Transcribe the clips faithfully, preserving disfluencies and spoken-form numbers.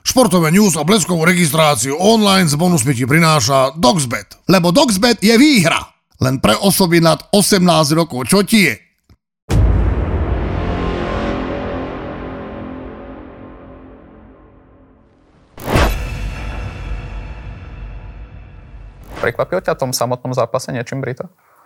Športové news a bleskovú registráciu online s bonusmi ti prináša Doxbet. Lebo Doxbet je výhra. Len pre osoby nad osemnásť rokov. Čo ti je? Prekvapil ťa v tom samotnom zápase niečím Brito?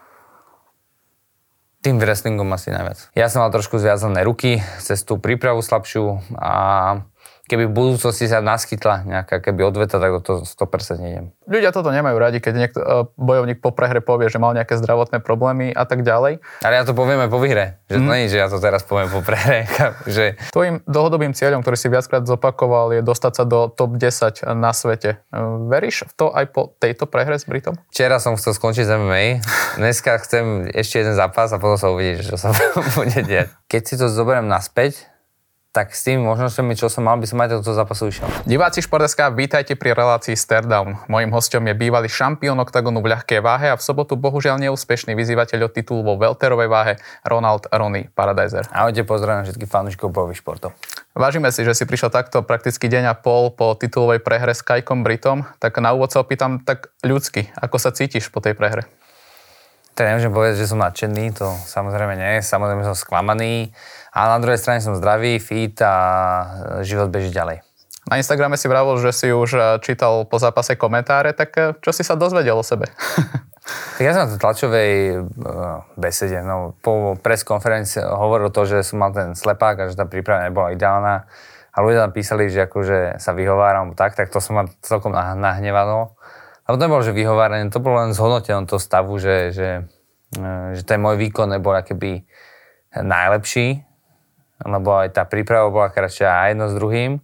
Tým wrestlingom asi najviac. Ja som mal trošku zviazané ruky, cez tú prípravu slabšiu a keby v budúcnosti sa naskytla nejaká keby odveta, tak do toho sto percent nejdem. Ľudia toto nemajú radi, keď niekto, bojovník po prehre povie, že mal nejaké zdravotné problémy a tak ďalej. Ale ja to poviem aj po výhre, že to mm. nie je, že ja to teraz poviem po prehre. Že... Tvojím dlhodobým cieľom, ktorý si viackrát zopakoval, je dostať sa do top desať na svete. Veríš v to aj po tejto prehre s Britom? Včera som chcel skončiť z em em á, dneska chcem ešte jeden zápas a potom sa uvidí, čo sa bude diať. Keď si to zoberiem naspäť, tak s tými možnosťami, čo som mal, by som aj do toho zápasu išiel. Diváci Šport bodka es ká, vítajte pri relácii Staredown. Mojím hosťom je bývalý šampión oktagonu v ľahkej váhe a v sobotu bohužiaľ neúspešný vyzývateľ o titul vo welterovej váhe Ronald Ronny Paradiser. Ahojte, pozdravím všetkých fanúšikov bojových športov. Vážime si, že si prišiel takto prakticky deň a pol po titulovej prehre s Kajkom Britom. Tak na úvod sa opýtam tak ľudsky, ako sa cítiš po tej prehre? Tak nemôžem povedať, že som nadšený, to samozrejme nie, samozrejme som sklamaný, ale na druhej strane som zdravý, fit a život beží ďalej. Na Instagrame si vravil, že si už čítal po zápase komentáre, tak čo si sa dozvedel o sebe? Tak ja som na tlačovej besede, no, po press conference hovoril to, že som mal ten slepák a že tá príprava nebola ideálna a ľudia tam písali, že akože sa vyhováram tak, tak to som ma celkom nahnevalo. Ale to nebolo, že vyhováranie, to bolo len zhodnotené toho stavu, že, že, že ten môj výkon nebol akoby najlepší, lebo aj tá príprava bola kratšia a jedno s druhým.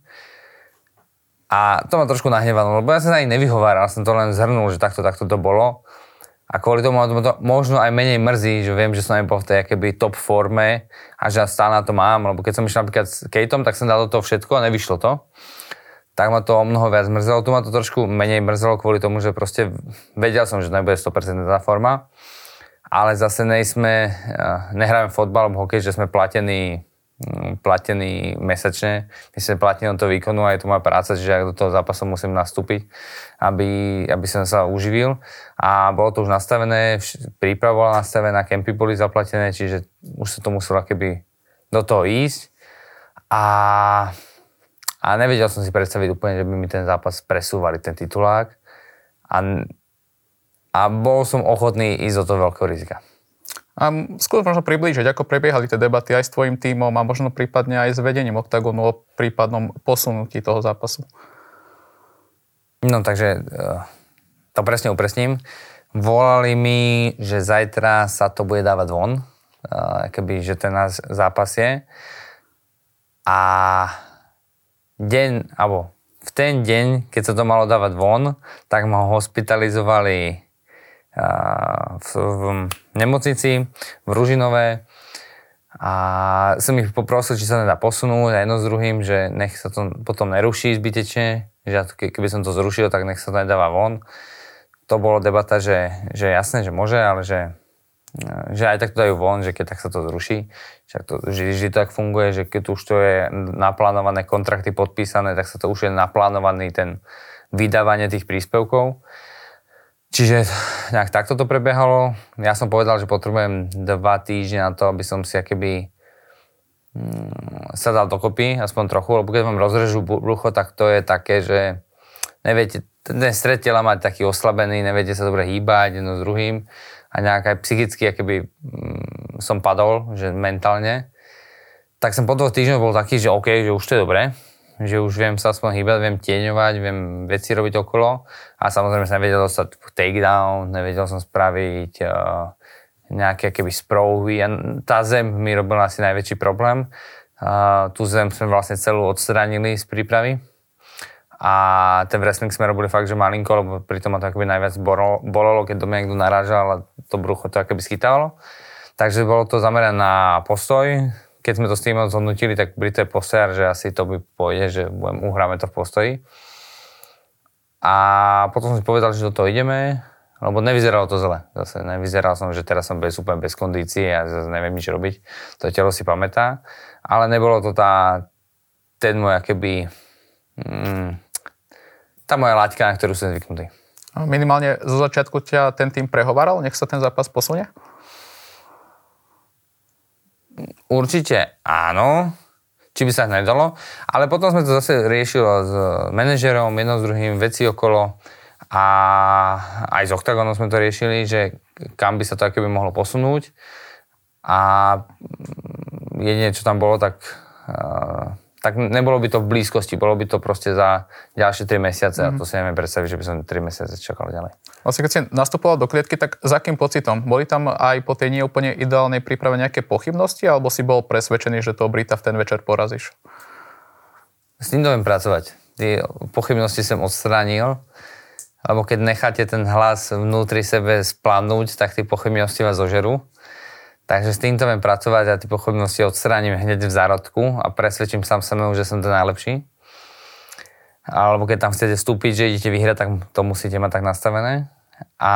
A to ma trošku nahnevalo, lebo ja som sa ani nevyhováral, som to len zhrnul, že takto, takto to bolo. A kvôli tomu to možno aj menej mrzí, že viem, že som nebol v tej akoby top forme a že stále na to mám, lebo keď som išiel napríklad s Kejtom, tak som dal do toho všetko a nevyšlo to. Tak ma to o mnoho viac mrzelo. Tu ma to trošku menej mrzelo kvôli tomu, že proste vedel som, že nebude sto percent tá forma, ale zase nejsme, nehráme fotbal alebo hokej, že sme platení, platení mesačne. My sme platení od toho výkonu a je to moja práca, čiže ja do toho zápasu musím nastúpiť, aby, aby som sa uživil. A bolo to už nastavené, príprava bola nastavená, kempy boli zaplatené, čiže už sa to muselo keby do toho ísť. A A nevedel som si predstaviť úplne, že by mi ten zápas presúvali, ten titulák. A, a bol som ochotný ísť do toho veľkého rizika. A skôr možno priblížiť, ako prebiehali tie debaty aj s tvojim tímom a možno prípadne aj s vedením oktagonu o prípadnom posunutí toho zápasu. No takže to presne upresním. Volali mi, že zajtra sa to bude dávať von, keby, že ten náš zápas je. A deň, alebo v ten deň, keď sa to malo dávať von, tak ma hospitalizovali uh, v, v nemocnici v Ružinové a som ich poprosil, či sa nedá posunúť a jedno s druhým, že nech sa to potom neruší zbytečne, že ja to, keby som to zrušil, tak nech sa to nedáva von. To bolo debata, že, že jasné, že môže, ale že že aj tak to dajú von, že keď tak sa to zruší. Však to vždy, vždy tak funguje, že keď už to je naplánované, kontrakty podpísané, tak sa to už je naplánovaný ten vydávanie tých príspevkov. Čiže nejak takto to prebiehalo. Ja som povedal, že potrebujem dva týždne na to, aby som si akoby mm, sa dal dokopy, aspoň trochu, lebo keď vám rozrežú brucho, tak to je také, že neviete, ten stred tela máte taký oslabený, neviete sa dobre hýbať jedno s druhým. A nejak aj psychicky, akoby mm, som padol, že mentálne, tak som po dvoch týždňoch bol taký, že OK, že už to je dobré, že už viem sa aspoň hýbať, viem tieňovať, viem veci robiť okolo a samozrejme som nevedel dostať takedown, nevedel som spraviť uh, nejaké akoby sprouhy a tá zem mi robila asi najväčší problém. Uh, tú zem sme vlastne celú odstránili z prípravy. A ten wrestling sme robili fakt, že malinko, lebo pritom ma to akoby najviac bolelo, bolelo, keď do mňa niekto narážal a to brucho to akoby schytávalo. Takže bolo to zamerané na postoj. Keď sme to s tým zhodnotili, tak Brito je postojar, že asi to by pôjde, že budem, uhráme to v postoji. A potom som si povedal, že do toho ideme, lebo nevyzeralo to zle. Zase nevyzeral som, že teraz som bez, úplne bez kondície a zase neviem nič robiť. To telo si pamätá. Ale nebolo to tá, ten môj akoby mm, tá moja laťka, na ktorú som zvyknutý. Minimálne zo začiatku ťa ten tým prehovaral, nech sa ten zápas posunie? Určite áno, či by sa nedalo, ale potom sme to zase riešili s manažerom, jedno s druhým, veci okolo a aj s Octagonom sme to riešili, že kam by sa to akoby mohlo posunúť a jedine, čo tam bolo, tak tak nebolo by to v blízkosti, bolo by to proste za ďalšie tri mesiace mm-hmm. a to si neviem predstaviť, že by som tri mesiace čakal ďalej. Vlastne keď si nastupoval do klietky, tak za akým pocitom? Boli tam aj po tej neúplne ideálnej príprave nejaké pochybnosti, alebo si bol presvedčený, že toho Brita v ten večer porazíš? S tým viem pracovať. Tie pochybnosti som odstránil, lebo keď necháte ten hlas vnútri sebe splanúť, tak tie pochybnosti vás zožerú. Takže s týmto viem pracovať a tie pochybnosti odstránim hneď v zárodku a presvedčím sám sebe, že som ten najlepší. Alebo keď tam chcete vstúpiť, že idete vyhrať, tak to musíte mať tak nastavené. A,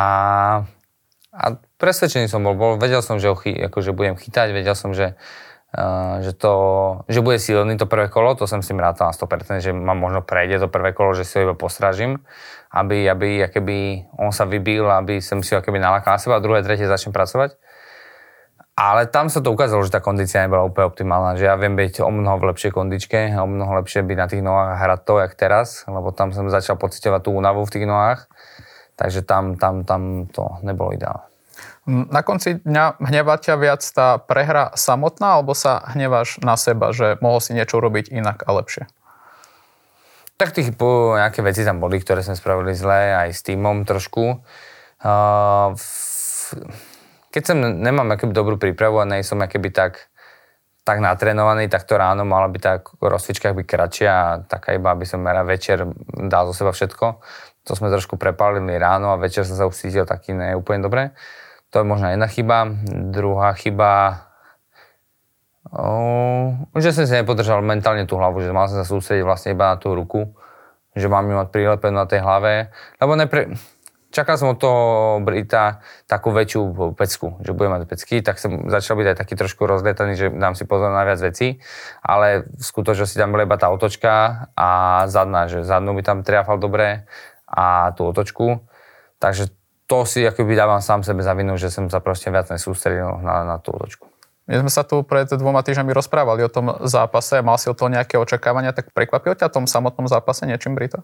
a presvedčený som bol, bol, vedel som, že, ho chy, akože budem chytať, vedel som, že, uh, že, to, že bude silný to prvé kolo, to som si rátal na sto percent, že ma možno prejde to prvé kolo, že si ho iba postrážim, aby, aby akoby on sa vybil, aby som si ho akoby nalákal na seba a druhé, tretie začnem pracovať. Ale tam sa to ukázalo, že tá kondícia nebola úplne optimálna, že ja viem byť o mnoho v lepšej kondičke, o mnoho lepšie byť na tých nohách a hrať to, jak teraz, lebo tam som začal pociťovať tú únavu v tých nohách, takže tam, tam, tam to nebolo ideálne. Na konci dňa hnevá ťa viac tá prehra samotná, alebo sa hneváš na seba, že mohol si niečo robiť inak a lepšie? Tak tých po, nejaké veci tam boli, ktoré sme spravili zle, aj s tímom trošku. Uh, f- Keď som nemám akoby dobrú prípravu a nejsom akoby tak, tak natrénovaný, tak to ráno mala byť tak v rozcvičkách byť kratšia a taká iba, aby som večer dal zo seba všetko. To sme trošku prepálili ráno a večer som sa už cítil taký neúplne dobre. To je možno jedna chyba. Druhá chyba, oh, že som si nepodržal mentálne tú hlavu, že mal som sa sústrediť vlastne iba na tú ruku, že mám ju mať prilepenú na tej hlave, lebo nepre... Čakal som od toho Brita takú väčšiu pecku, že budem mať pecky, tak som začal byť aj taký trošku rozlietaný, že dám si pozor na viac vecí, ale v skutočnosti tam bola iba tá otočka a zadná, že zadnú by tam triafal dobre a tú otočku, takže to si akoby dávam sám sebe za vinu, že som sa proste viac nesústredil na, na tú otočku. My sme sa tu pred dvoma týždňami rozprávali o tom zápase, mal si o toho nejaké očakávania, tak prekvapil ťa v tom samotnom zápase niečím Brita?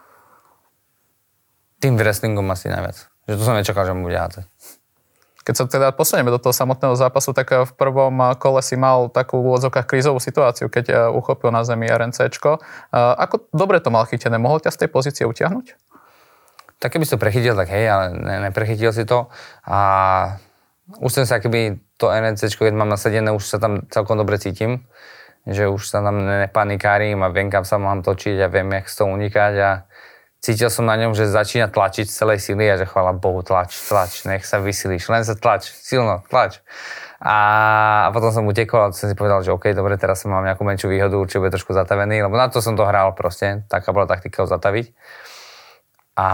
Tým wrestlingom asi najviac. Že to som nečakal, že mu bude hádzať. Keď sa teda posunieme do toho samotného zápasu, tak v prvom kole si mal takú v úvodzovkách krízovú situáciu, keď uchopil na zemi RNCčko. Ako dobre to mal chytené? Mohol ťa z tej pozície utiahnuť? Tak keby si to prechytil, tak hej, ale ne, neprechytil si to. A už som sa, keby to RNCčko, keď mám nasadené, už sa tam celkom dobre cítim. Že už sa tam nepanikárim a viem, kam sa mám točiť a viem, jak z toho unikať a cítil som na ňom, že začína tlačiť z celej sily a že chvála Bohu, tlač, tlač, nech sa vysilíš, len sa tlač, silno, tlač. A, a potom som utekol a som si povedal, že OK, dobre, teraz som mám nejakú menšiu výhodu, určite bude trošku zatavený, lebo na to som to hral proste, taká bola taktika ho zataviť. A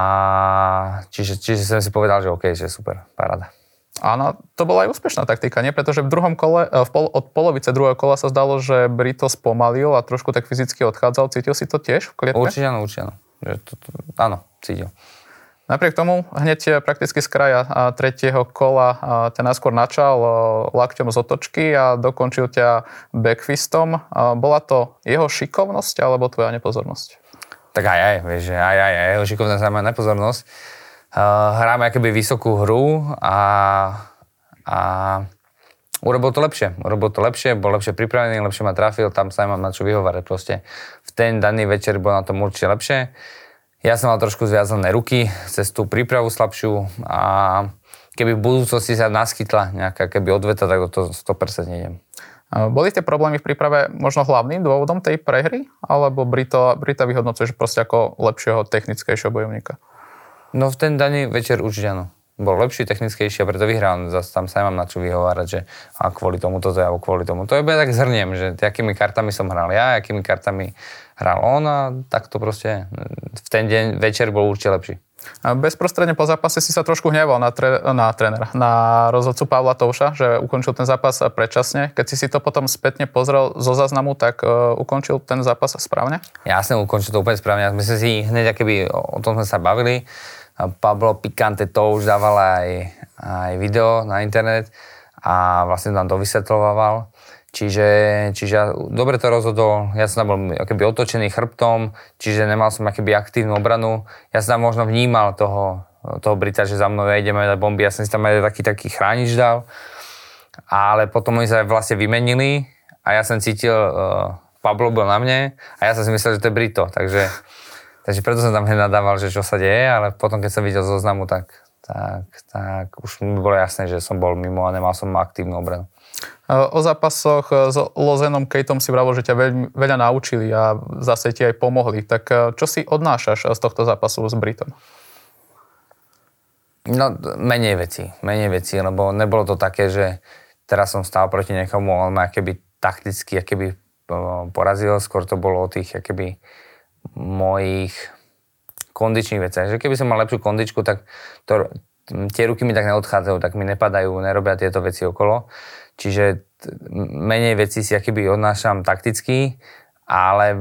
čiže, čiže som si povedal, že OK, že super, paráda. Áno, to bola aj úspešná taktika, nie? Pretože v druhom kole, v pol, od polovice druhého kola sa zdalo, že Brito spomalil a trošku tak fyzicky odchádzal. Cítil si to tiež v klietke? Určite áno, určite áno. Že to, to, áno, cítil. Napriek tomu hneď prakticky z kraja tretieho kola ťa najskôr načal lakťom z otočky a dokončil ťa backfistom. Bola to jeho šikovnosť alebo tvoja nepozornosť? Tak aj, aj, vieš, že aj, aj, aj, jeho šikovnosť a moja nepozornosť. Hráme akoby vysokú hru a, a urobil to lepšie. Urobil to lepšie, bol lepšie pripravený, lepšie ma trafil, tam sa mám na čo vyhovárať proste. V ten daný večer bol na tom určite lepšie. Ja som mal trošku zviazané ruky cez tú prípravu slabšiu a keby v budúcnosti sa naskytla nejaká keby odveta, tak do toho sto percent nejdem. Boli tie problémy v príprave možno hlavným dôvodom tej prehry? Alebo Brito, Brita vyhodnocuješ proste ako lepšieho, technickejšieho bojovníka? No v ten daný večer určite áno. Bol lepší, technickejší a preto vyhral. Zase tam sa nemám na čo vyhovárať, že a kvôli tomu toto je, alebo kvôli tomu. To je tak zhrniem, že akými kartami som hral ja, akými kartami hral on a tak to proste v ten deň, večer bol určite lepší. A bezprostredne po zápase si sa trošku hneval na, tre, na trénera, na rozhodcu Pavla Touša, že ukončil ten zápas predčasne. Keď si si to potom spätne pozrel zo záznamu, tak uh, ukončil ten zápas správne? Jasne, ukončil to úplne správne. My sme si hneď, akoby, o tom sme sa bavili. Pablo Picante Touš dával aj, aj video na internet a vlastne tam to vysvetľoval. Čiže, čiže ja dobre to rozhodol, ja som tam bol akoby otočený chrbtom, čiže nemal som akoby aktívnu obranu. Ja som tam možno vnímal toho, toho Brita, že za mnou ideme dať bomby, ja som si tam aj taký, taký chránič dal. Ale potom oni sa vlastne vymenili a ja som cítil, uh, Pablo bol na mne a ja som si myslel, že to je Brito, takže, takže preto som tam hneď nadával, že čo sa deje, ale potom keď som videl zoznamu, tak, tak, tak už mi bolo jasné, že som bol mimo a nemal som aktívnu obranu. O zápasoch s Lozenom Kejtom si vravil, že ťa veľmi, veľa naučili a zase ti aj pomohli. Tak čo si odnášaš z tohto zápasu s Britom? No, menej vecí. Menej vecí, lebo nebolo to také, že teraz som stál proti niekomu a on ma akoby takticky akoby porazil. Skôr to bolo o tých akoby mojich kondičných veciach. Že keby som mal lepšiu kondičku, tak to, tie ruky mi tak neodchádzajú, tak mi nepadajú, nerobia tieto veci okolo. Čiže menej vecí si akoby odnášam takticky, ale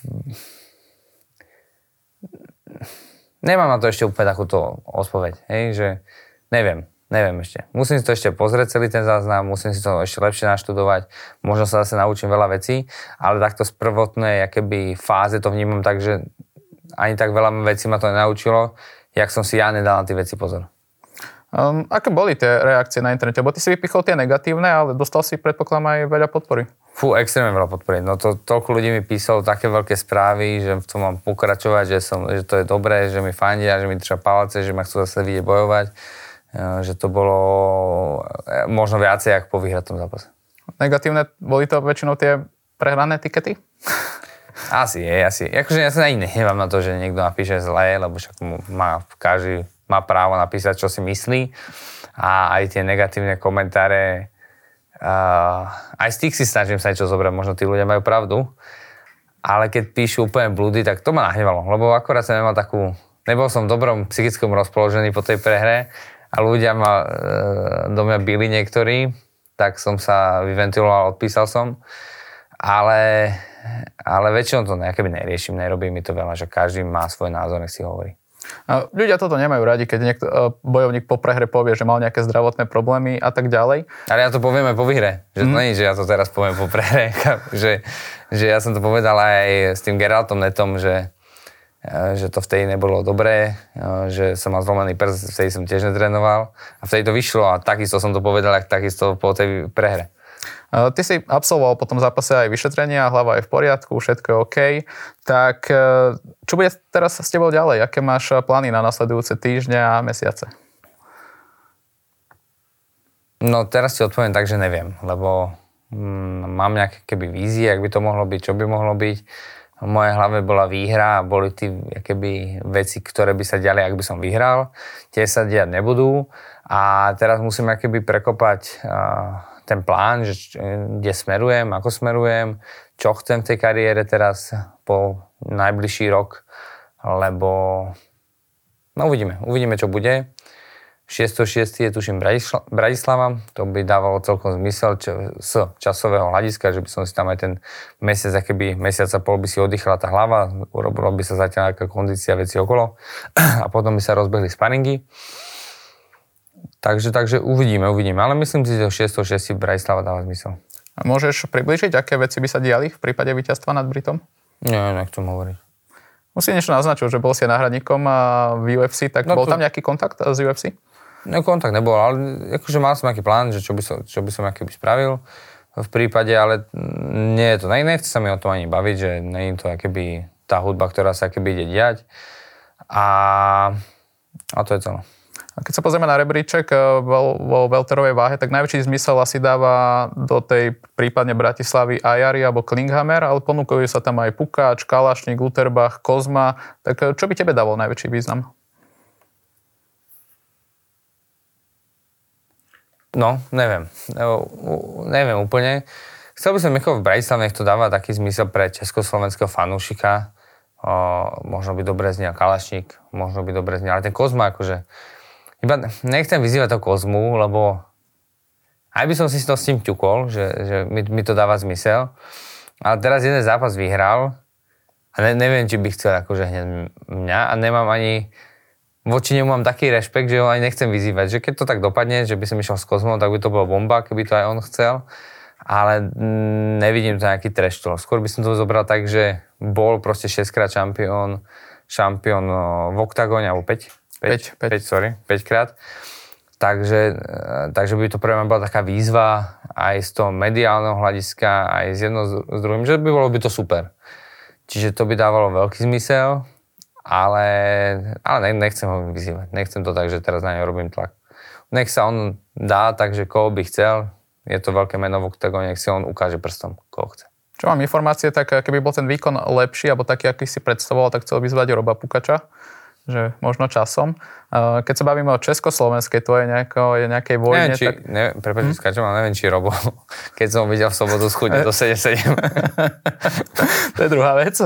nemám na to ešte úplne takúto odpoveď, hej, že neviem, neviem ešte. Musím si to ešte pozrieť celý ten záznam, musím si to ešte lepšie naštudovať, možno sa zase naučím veľa vecí, ale takto z prvotnej akoby fáze to vnímam tak, že ani tak veľa vecí ma to nenaučilo, jak som si ja nedal na tie veci pozor. Um, aké boli tie reakcie na internete? Bo ty si vypichol tie negatívne, ale dostal si, predpokladám, aj veľa podpory. Fú, extrémne veľa podpory. No to toľko ľudí mi písalo také veľké správy, že v tom mám pokračovať, že, som, že to je dobré, že mi fandia, že mi držia palce, že ma chcú zase vidieť bojovať. Že to bolo možno viacej, ako po vyhratom zápase. Negatívne boli to väčšinou tie prehrané tikety? Asi je, asi. Akože ja sa ani nehnevám na to, že niekto napíše zlé, lebo však má každý má právo napísať, čo si myslí. A aj tie negatívne komentáre, uh, aj z tých si snažím sa niečo zobrať, možno tí ľudia majú pravdu, ale keď píšu úplne blúdy, tak to ma nahnevalo, lebo akorát som nemal takú, nebol som v dobrom psychickom rozpoložení po tej prehre a ľudia ma uh, do mňa bili niektorí, tak som sa vyventiloval, odpísal som, ale, ale väčšinou to nejaké neriešim, nerobí mi to veľa, že každý má svoj názor, nech si hovorí. Ľudia toto nemajú radi, keď niekto, bojovník po prehre povie, že mal nejaké zdravotné problémy a tak ďalej. Ale ja to poviem aj po výhre. Že to mm. nie je, že ja to teraz poviem po prehre. že, že ja som to povedal aj s tým Geraltom Netom, že, že to vtedy nebolo dobré, že som mal zlomený prst, vtedy som tiež netrénoval. A vtedy to vyšlo a takisto som to povedal, ak takisto po tej prehre. Ty si absolvoval po tom zápase aj vyšetrenia, hlava je v poriadku, všetko je OK. Tak čo bude teraz s tebou ďalej? Aké máš plány na nasledujúce týždne a mesiace? No teraz ti odpoviem tak, že neviem, lebo mm, mám nejaké keby vízie, ak by to mohlo byť, čo by mohlo byť. V mojej hlave bola výhra a boli tí keby veci, ktoré by sa diali, ak by som vyhral. Tie sa diať nebudú a teraz musím keby prekopať uh, ten plán, že kde smerujem, ako smerujem, čo chcem v tej kariére teraz po najbližší rok, lebo no uvidíme, uvidíme, čo bude. šiesteho šiesteho je tuším Bratislava, to by dávalo celkom zmysel čo, z časového hľadiska, že by som si tam aj ten mesiac, akéby mesiac a pol by si oddychala tá hlava, urobilo by sa zatiaľ nejaká kondícia, veci okolo a potom by sa rozbehli sparingy. Takže, takže uvidíme, uvidíme. Ale myslím si, že šiesteho šiesteho Bratislava dáva zmysel. A môžeš približiť, aké veci by sa diali v prípade víťazstva nad Britom? Nie, nechcem hovoriť. Musí niečo naznačil, že bol si náhradníkom v U F C, tak no, bol to... tam nejaký kontakt z U F C? No, kontakt nebol, ale akože mal som nejaký plán, že čo by som, čo by som aký by spravil v prípade, ale nie je to, ne, nechce sa mi o tom ani baviť, že nie je to akéby tá hudba, ktorá sa akéby ide diať. A, a to je celé. A keď sa pozrieme na rebríček vo, vo welterovej váhe, tak najväčší zmysel asi dáva do tej prípadne Bratislavy Ajari alebo Klinghammer, ale ponúkajú sa tam aj Pukáč, Kalašník, Uterbach, Kozma. Tak čo by tebe dával najväčší význam? No, neviem. Neviem úplne. Chcel by som, ako v Bratislave, nech to dáva taký zmysel pre československého fanúšika, možno by dobre znel Kalašník, možno by dobre znel, ale ten Kozma akože, iba nechcem vyzývať toho Kozmu, lebo aj by som si to s tým ťukol, že, že mi, mi to dáva zmysel, ale teraz jeden zápas vyhral a ne, neviem, či by chcel akože hneď mňa a nemám ani, voči nemu mám taký rešpekt, že ho ani nechcem vyzývať, že keď to tak dopadne, že by som išiel s Kozmom, tak by to bolo bomba, keby to aj on chcel. Ale nevidím to nejaký trash talk. Skôr by som to zobral tak, že bol proste šesťkrát šampión, šampión v oktagóne, alebo päť? päť, päť, sorry, päťkrát. Takže, takže by to pre mňa bola taká výzva aj z toho mediálneho hľadiska, aj z jedno s druhým, že by bolo by to super. Čiže to by dávalo veľký zmysel, ale, ale nechcem ho vyzývať. Nechcem to tak, že teraz na ňo robím tlak. Nech sa on dá, takže koho by chcel, je to veľké meno v oktagóne, nech si on ukáže prstom, koho chce. Čo mám informácie, tak keby bol ten výkon lepší, alebo taký, aký si predstavoval, tak chcel vyzvať Roba Pukača, že možno časom. Keď sa bavíme o československej tvojej nejako, je nejakej vojne, neviem, či, tak... Ne, prepáč, hm? skáčem, ale neviem, či Robo, keď som ho videl v sobotu schudne do sedem sedem. To je druhá vec.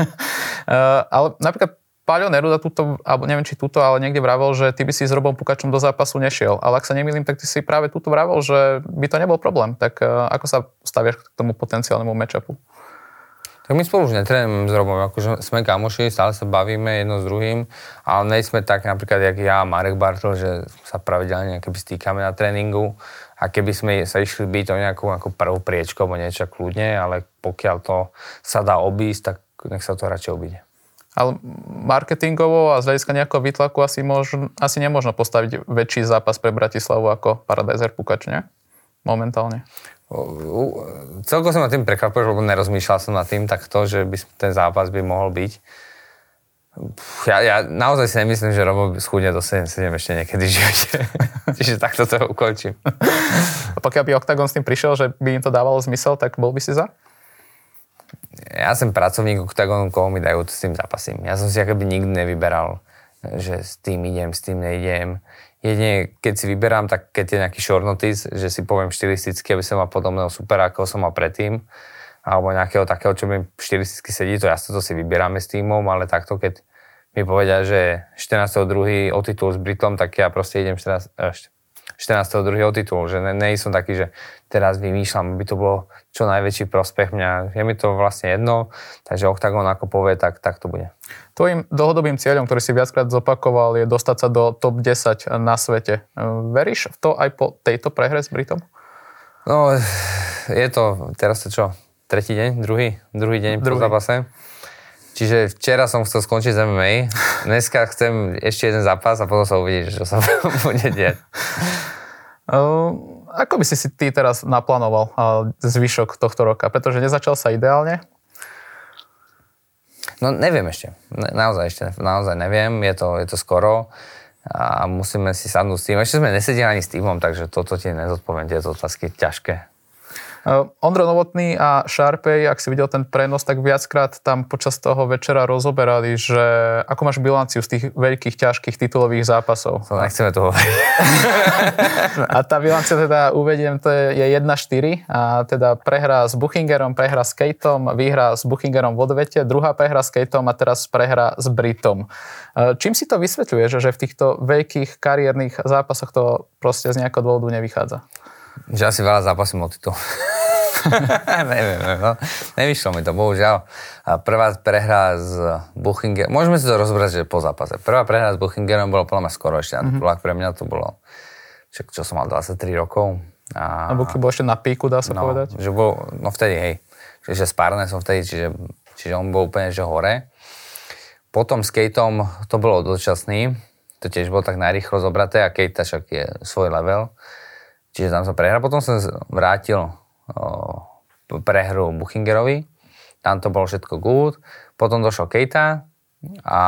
Ale napríklad Paľo Neruda túto, alebo neviem, či túto, ale niekde vravel, že ty by si s Robom Pukačom do zápasu nešiel. Ale ak sa nemýlim, tak ty si práve túto vravel, že by to nebol problém. Tak ako sa staviaš k tomu potenciálnemu matchupu? Tak my spolu už netrénujeme s Robom, akože sme kamoši, stále sa bavíme jedno s druhým, ale nejsme tak napríklad, jak ja a Marek Bartl, že sa pravidelne keby stýkame na tréningu a keby sme sa išli byť o nejakú, nejakú prvú priečku alebo niečo kľudne, ale pokiaľ to sa dá obísť, tak nech sa to radšej obíde. Ale marketingovo a z hľadiska nejakého výtlaku asi, možno, asi nemôžno postaviť väčší zápas pre Bratislavu ako Paradiser Pukač, nie? Momentálne. Celkom som na tým prekvapil, lebo nerozmýšľal som nad tým takto, že by ten zápas by mohol byť. Ja, ja naozaj si nemyslím, že Robo schudne do sedem sedem ešte niekedy v živote. Čiže takto to ukončím. A pokiaľ by Octagon s tým prišiel, že by im to dávalo zmysel, tak bol by si za? Ja som pracovník Octagonu, koho mi dajú, s tým zápasím. Ja som si akoby nikdy nevyberal, že s tým idem, s tým neidem. Jedine, keď si vyberám, tak keď je nejaký short notice, že si poviem štilisticky, aby som mal podobného supera, ako som mal predtým, alebo nejakého takého, čo mi štilisticky sedí, to jasno to si vyberáme s týmom, ale takto, keď mi povedia, že štrnásteho druhého o titul s Britom, tak ja proste idem štrnásteho druhého o titul, že ne, ne som taký, že teraz vymýšľam, aby to bolo čo najväčší prospech mňa. Je mi to vlastne jedno, takže Octagon ako povie, tak, tak to bude. Tvojím dlhodobým cieľom, ktorý si viackrát zopakoval, je dostať sa do top desať na svete. Veríš v to aj po tejto prehre s Britom? No, je to, teraz to čo, tretí deň, druhý, druhý deň druhý. Po zápase. Čiže včera som chcel skončiť z em em á, dneska chcem ešte jeden zápas a potom sa uvidí, čo sa bude diať. Uh, ako by si si ty teraz naplánoval uh, zvyšok tohto roka? Pretože nezačal sa ideálne. No neviem ešte. Na, naozaj ešte, naozaj neviem. Je to, je to skoro a musíme si sadnúť s tým. Ešte sme nesedeli ani s týmom, takže toto ti nezodpoviem, tieto otázky ťažké. Uh, Ondro Novotný a Sharpay, ak si videl ten prenos, tak viackrát tam počas toho večera rozoberali, že ako máš bilanciu z tých veľkých, ťažkých titulových zápasov. To nechceme to hovoriť. A tá bilancia teda, uvediem, to je jedna štyri a teda prehra s Buchingerom, prehra s Kejtom, výhra s Buchingerom v odvete, druhá prehra s Kejtom a teraz prehra s Britom. Uh, čím si to vysvetľuješ, že v týchto veľkých kariérnych zápasoch to proste z nejakého dôvodu nevychádza? Že asi veľa zápasím o titul. Neviem, no. Nevyšlo mi to, bohužiaľ. A prvá prehra s Buchingerom, môžeme si to rozbrať, že po zápase. Prvá prehra s Buchingerom bolo podľa mňa skoro ešte. Mm-hmm. Pre mňa to bolo, čo, čo som mal dvadsaťtri rokov. A, a Buchy bol ešte na píku, dá sa no, povedať? Že bol, no vtedy, hej. Čiže spárne som vtedy, čiže, čiže on bol úplne že hore. Potom s Kejtom to bolo dočasný. To tiež bolo tak najrýchlo zobraté a Kejta však je svoj level. Čiže tam som prehral. Potom som vrátil o, prehru Buchingerovi. Tam to bolo všetko good. Potom došlo Kejta a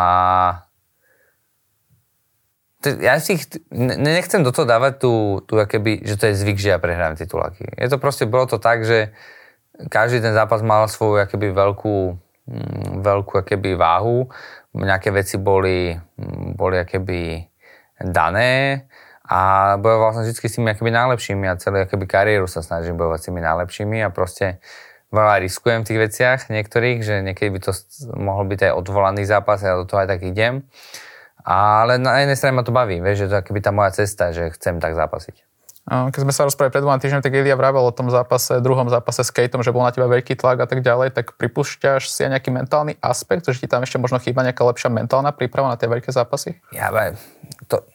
ja si nechcem do toho dávať tú, tú akéby, že to je zvyk, že ja prehrám tituláky. Je to proste, bolo to tak, že každý ten zápas mal svoju akéby veľkú, veľkú akéby váhu. Nejaké veci boli, boli akéby dané. A bojoval som vždy s tými akoby najlepšími a celú akoby kariéru sa snažím bojovať s tými najlepšími a proste veľa riskujem v tých veciach niektorých, že niekedy by to mohol byť aj odvolaný zápas a ja do toho aj tak idem. Ale na jednej strane ma to baví, vieš, že to je akoby tá moja cesta, že chcem tak zápasiť. Keď sme sa rozprávali pred dvoma týždňami, tak Ilja vravel o tom zápase, druhom zápase s Kejtom, že bol na teba veľký tlak a tak ďalej, tak pripúšťaš si aj nejaký mentálny aspekt, že ti tam ešte možno chýba nejaká lepšia mentálna príprava na tie veľké zápasy? Ja, to...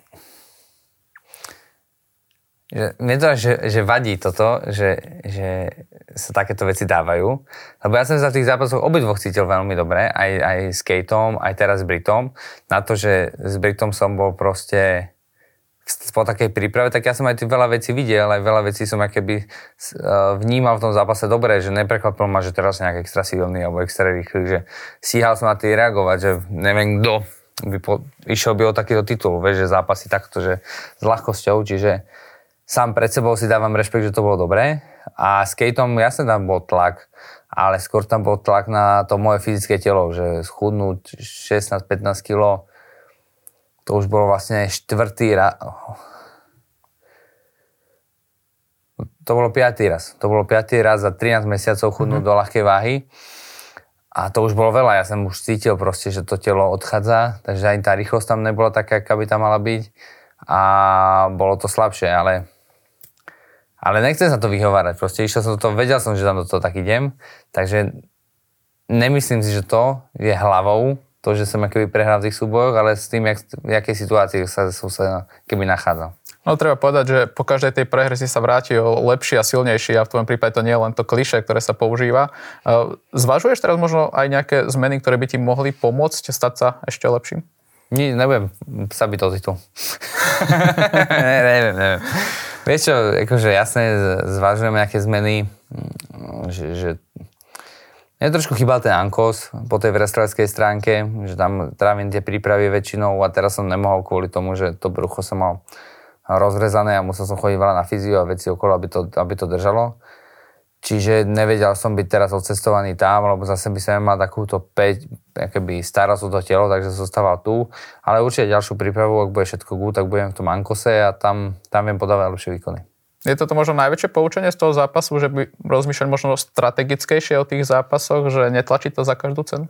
Že, mne to, že, že vadí toto, že, že sa takéto veci dávajú, lebo ja som sa v tých zápasoch obidvoch cítil veľmi dobre, aj, aj s Kejtom, aj teraz s Britom, na to, že s Britom som bol proste po takej príprave, tak ja som aj veľa vecí videl, aj veľa vecí som akéby vnímal v tom zápase dobre, že neprekvapilo ma, že teraz nejak extra silný alebo extra rýchly, že stíhal som na tým reagovať, že neviem kto by po, išiel by o takýto titul, vieš, že zápasy takto, že s ľahkosťou, čiže sám pred sebou si dávam rešpekt, že to bolo dobré a s Kejtom jasne tam bol tlak, ale skôr tam bol tlak na to moje fyzické telo, že schudnúť šestnásť pätnásť kilogramov. To už bolo vlastne štvrtý raz. To bolo piatý raz. To bolo piatý raz za trinásť mesiacov chudnúť mm-hmm. do ľahkej váhy. A to už bolo veľa. Ja som už cítil proste, že to telo odchádza, takže aj tá rýchlosť tam nebola taká, aká by tam mala byť. A bolo to slabšie, ale, ale nechcem sa to vyhovárať. Proste išiel som do toho, vedel som, že tam do toho tak idem. Takže nemyslím si, že to je hlavou, to, že som akoby prehral v tých súbojoch, ale s tým, jak, v jakej situácii sa, som sa keby nachádzal. No treba povedať, že po každej tej prehre si sa vráti lepší a silnejší a v tvojom prípade to nie je len to klišé, ktoré sa používa. Zvažuješ teraz možno aj nejaké zmeny, ktoré by ti mohli pomôcť stať sa ešte lepším? Nie, nebudem sa byť o titul. ne, neviem, neviem. Vieš čo, akože jasne zvažujem nejaké zmeny, že, že mne trošku chýbal ten ankos po tej wrestlerskej stránke, že tam trávim tie prípravy väčšinou a teraz som nemohol kvôli tomu, že to brucho som mal rozrezané a musel som chodiť veľa na fyziu a veci okolo, aby to, aby to držalo. Čiže nevedel som byť teraz odcestovaný tam, lebo zase by som mal takúto päť, akoby starosť o to telo, takže som zostával tu. Ale určite ďalšiu prípravu, ak bude všetko good, tak budem v tom ankose a tam, tam viem podávať lepšie výkony. Je toto možno najväčšie poučenie z toho zápasu, že by rozmýšľať možno strategickejšie o tých zápasoch, že netlačiť to za každú cenu?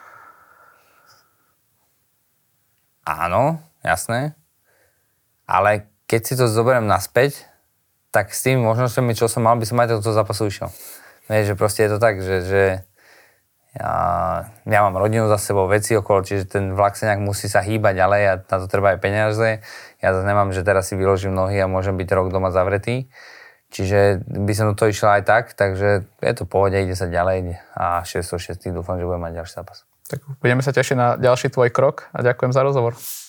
Áno, jasné. Ale keď si to zoberiem naspäť, tak s tými možnosťami, čo som mal, by som aj do toho zápasu išiel. Vieš, že proste je to tak, že, že ja, ja mám rodinu za sebou, veci okolo, čiže ten vlak sa nejak musí sa hýbať ďalej a na to treba aj peniaze. Ja zase nemám, že teraz si vyložím nohy a môžem byť rok doma zavretý. Čiže by som do toho išiel aj tak, takže je to v pohode, ide sa ďalej a šesť šesť dúfam, že budem mať ďalší zápas. Tak budeme sa tešiť na ďalší tvoj krok a ďakujem za rozhovor.